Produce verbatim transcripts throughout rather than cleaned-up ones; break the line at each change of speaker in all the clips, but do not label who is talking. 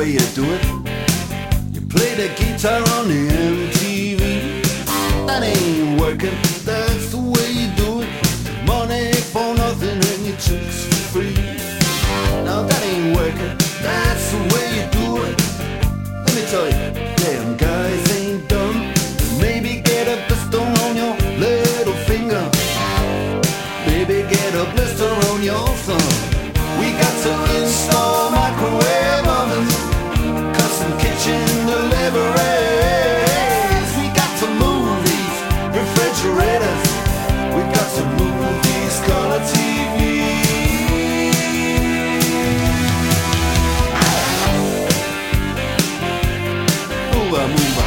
way you do it. You play the guitar on the M T V. That ain't working, that's the way you do it. Money for nothing and your chicks for free. Now that ain't working, that's the way you do it. Let me tell you, damn guys ain't dumb. Maybe get a blister on your little finger. Maybe get a blister on your thumb. We got to install microwave ovens, custom kitchen deliveries. We got to move these refrigerators. We got to move these color T Vs. Move on, move on.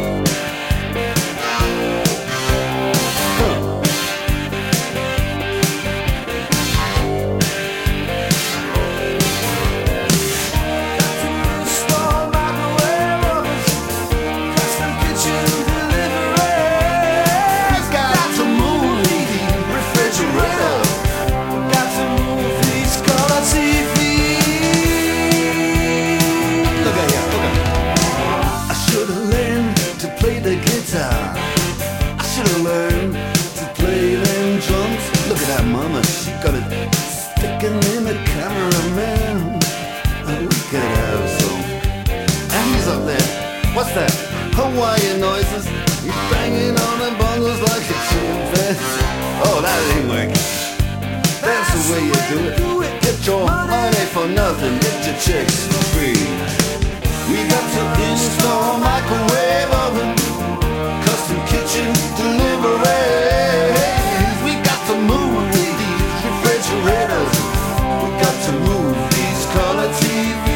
I should've learned to play them drums. Look at that mama, she got it sticking in the cameraman. Oh, we could have some. And he's up there. What's that? Hawaiian noises. He's banging on the bongos like a chimpanzee. Oh, that ain't working. That's the way you do it. Get your money for nothing, get your chicks for free. We got to install microwave oven, custom kitchen deliveries. We got to move these refrigerators. We got to move these color T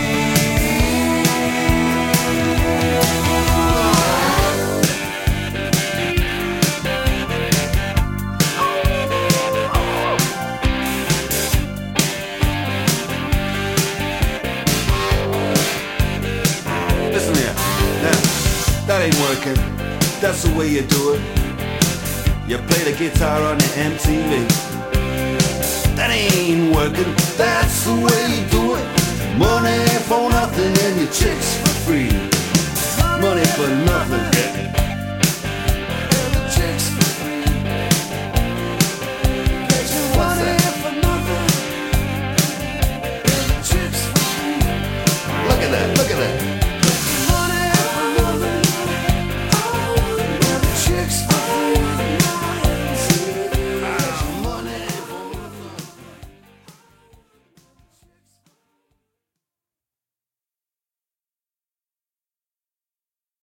Listen here, now, that ain't working. That's the way you do it. You play the guitar on the M T V. That ain't working. That's the way you do it. Money for nothing and your chicks for free. Money for nothing